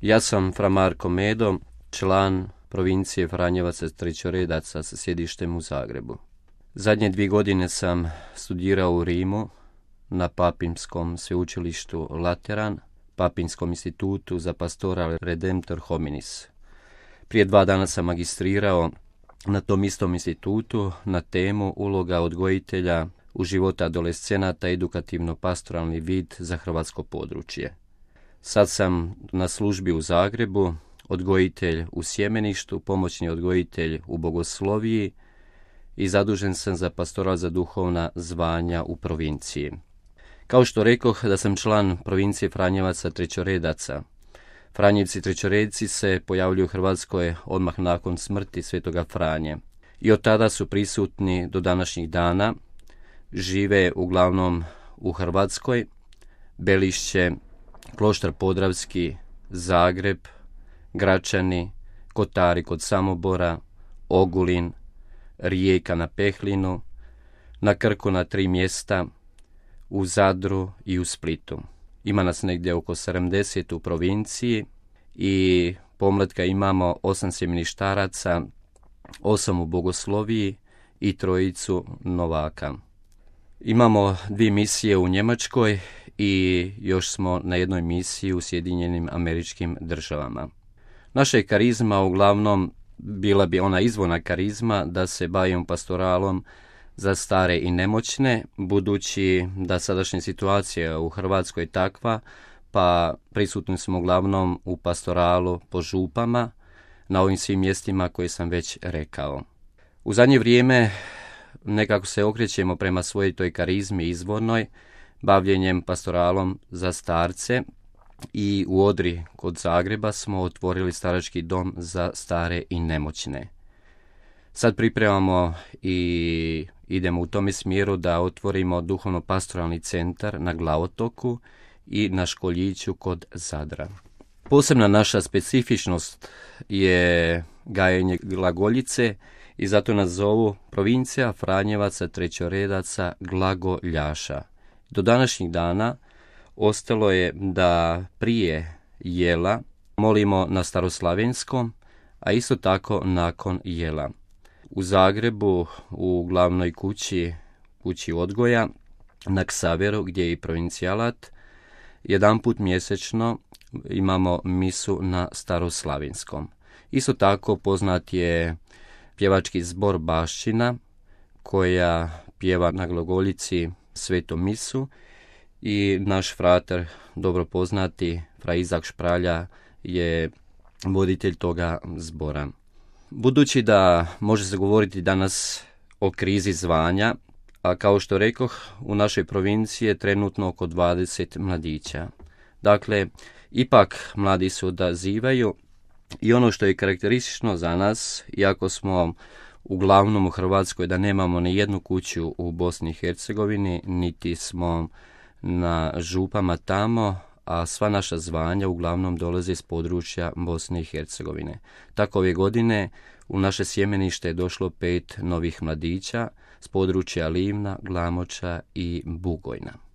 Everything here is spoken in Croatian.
Ja sam fra Marko Medo, član provincije Franjevaca Trećoredaca sa sjedištem u Zagrebu. Zadnje 2 godine sam studirao u Rimu na Papinskom sveučilištu Lateran, Papinskom institutu za Pastoral Redemptor Hominis. Prije 2 dana sam magistrirao na tom istom institutu na temu uloga odgojitelja u životu adolescenata, edukativno-pastoralni vid za hrvatsko područje. Sad sam na službi u Zagrebu, odgojitelj u sjemeništu, pomoćni odgojitelj u bogosloviji i zadužen sam za pastoral za duhovna zvanja u provinciji. Kao što rekoh da sam član provincije Franjevaca Trećoredaca. Franjevci Trećoredci se pojavljuju u Hrvatskoj odmah nakon smrti svetoga Franje. I od tada su prisutni do današnjih dana, žive uglavnom u Hrvatskoj, Belišće, Kloštar Podravski, Zagreb, Gračani, Kotari kod Samobora, Ogulin, Rijeka na Pehlinu, na Krku na 3 mjesta, u Zadru i u Splitu. Ima nas negdje oko 70 u provinciji i pomlatka imamo 8 sjemeništaraca, 8 u bogosloviji i 3 novaka. Imamo 2 misije u Njemačkoj i još smo na jednoj misiji u Sjedinjenim Američkim Državama. Naša je karizma uglavnom bila bi ona izvorna karizma da se bavimo pastoralom za stare i nemoćne, budući da sadašnja situacija u Hrvatskoj je takva, pa prisutni smo uglavnom u pastoralu po župama na ovim svim mjestima koje sam već rekao. U zadnje vrijeme nekako se okrećemo prema svojoj toj karizmi izvornoj, bavljenjem pastoralom za starce i u Odri kod Zagreba smo otvorili starački dom za stare i nemoćne. Sad pripremamo i idemo u tome smjeru da otvorimo duhovno-pastoralni centar na Glavotoku i na Školjiću kod Zadra. Posebna naša specifičnost je gajenje glagoljice i zato nas zovu provincija Franjevaca Trećoredaca glagoljaša. Do današnjih dana ostalo je da prije jela molimo na staroslavenskom, a isto tako nakon jela. U Zagrebu, u glavnoj kući odgoja, na Ksaveru, gdje je i provincijalat, 1 put mjesečno imamo misu na staroslavenskom. Isto tako poznat je pjevački zbor Baščina, koja pjeva na glagoljici svetu misu i naš frater, dobro poznati, fra Izak Špralja, je voditelj toga zbora. Budući da može se govoriti danas o krizi zvanja, a kao što rekoh, u našoj provinciji je trenutno oko 20 mladića. Dakle, ipak mladi se odazivaju i ono što je karakteristično za nas, iako smo uglavnom u Hrvatskoj da nemamo ni jednu kuću u Bosni i Hercegovini, niti smo na župama tamo, a sva naša zvanja uglavnom dolaze iz područja Bosne i Hercegovine. Tako ove godine u naše sjemenište je došlo 5 novih mladića s područja Livna, Glamoča i Bugojna.